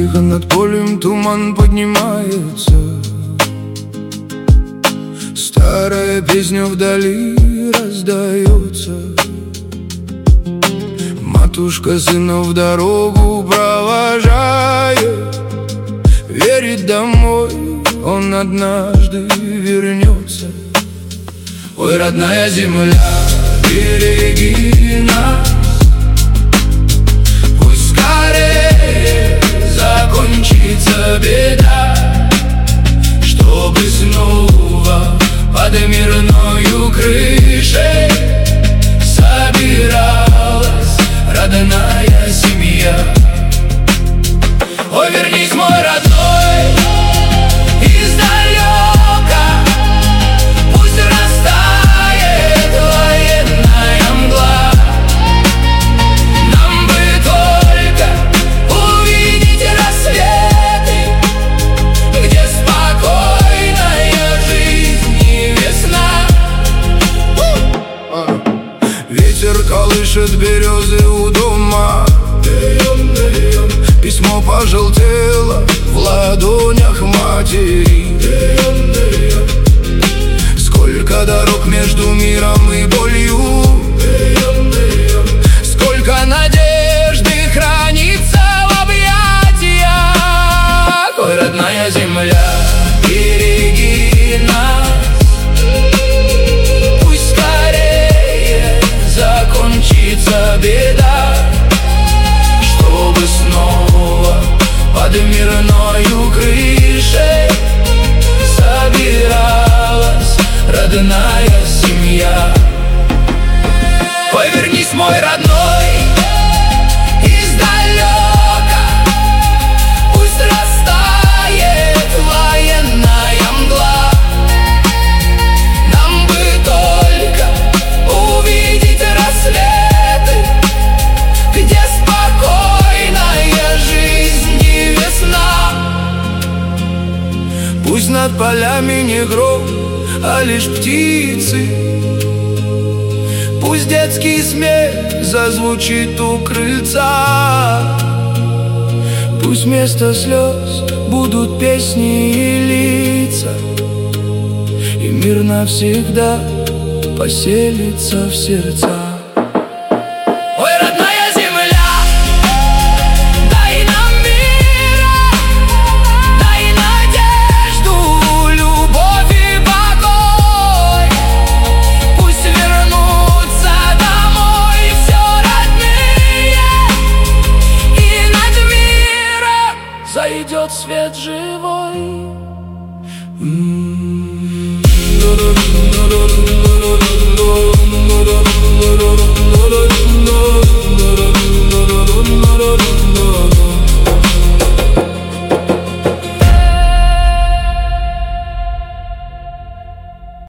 Тихо над полем туман поднимается, старая песня вдали раздается. Матушка сына в дорогу провожает, верит, домой он однажды вернется. Ой, родная земля, береги нас, пусть скорее закончится беда, чтобы снова под мирною крышей собиралась родная семья. Ой, вернись, мой родной, издалека, пусть растает военная мгла. Нам бы только увидеть рассветы, где спокойная жизнь и весна. Ветер колышет березы у дома, письмо пожелтело в ладонях матери. Сколько дорог между миром и болью, сколько надежды хранится в объятиях. Ой, родная земля, береги нас, пусть скорее закончится беда, чтобы снова под мирною крышей собиралась родная семья. Ой, вернись, мой родной, издалека, пусть растает военная мгла. Нам бы только увидеть рассветы, где спокойная жизнь и весна. Пусть над полями не гром, а лишь птицы, пусть детский смех зазвучит у крыльца, пусть вместо слез будут песни и лица, и мир навсегда поселится в сердца. Зайдет свет живой.